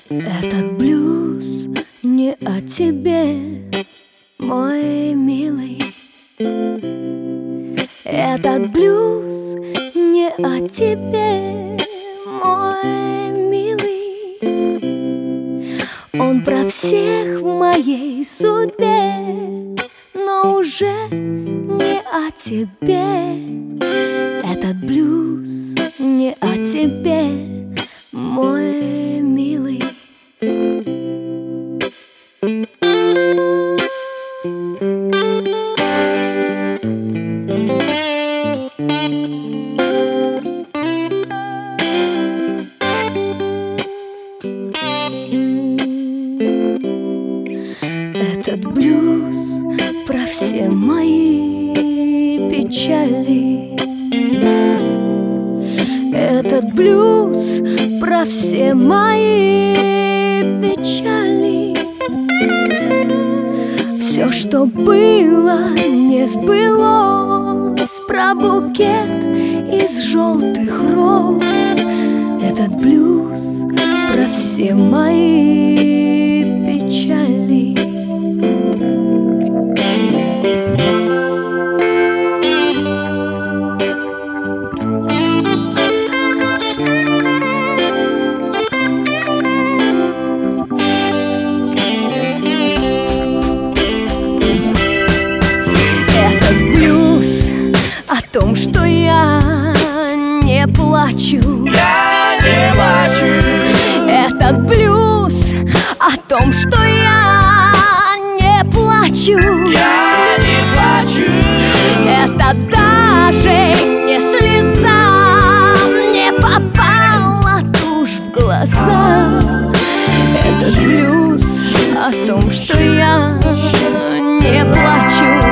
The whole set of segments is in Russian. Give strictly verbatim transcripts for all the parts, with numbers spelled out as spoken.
Этот блюз не о тебе, мой милый. Этот блюз не о тебе, мой милый. Он про всех в моей судьбе, но уже не о тебе. Этот блюз не о тебе, мой милый. Этот блюз про все мои печали. Этот блюз про все мои печали. Все, что было, не сбылось, про букет из желтых роз. Этот блюз про все мои печали. О том, что я не плачу, я не плачу. Этот блюз о том, что я не плачу, я не плачу. Это даже не слеза мне попала тушь в глаза. Этот блюз о том, что я не плачу.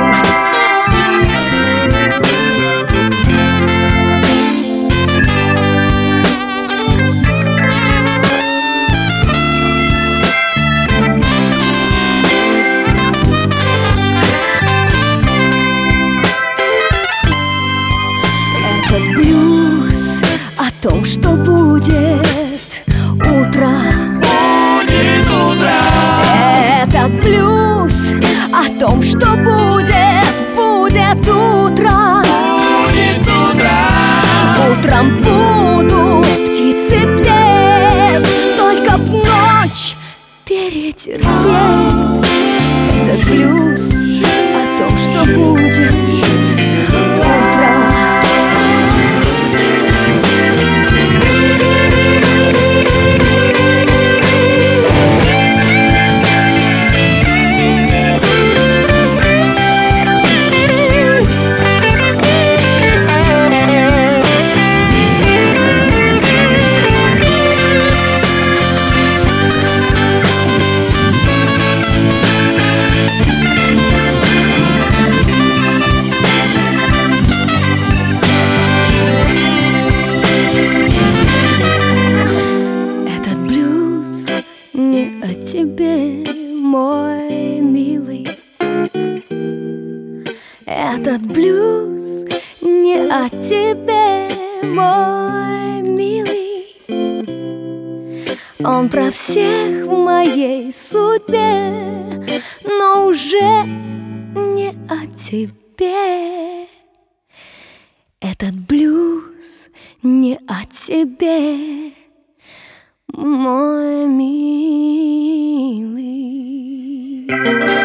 Этот блюз о том, что будет утро. Будет утро. Этот блюз о том, что будет, будет утро. Будет утро. Утром будут птицы петь, только б ночь перетерпеть. Этот блюз о том, что будет утро. Не о тебе, мой милый. Этот блюз не о тебе, мой милый. Он про всех в моей судьбе, но уже не о тебе. Этот блюз не о тебе, мой милый.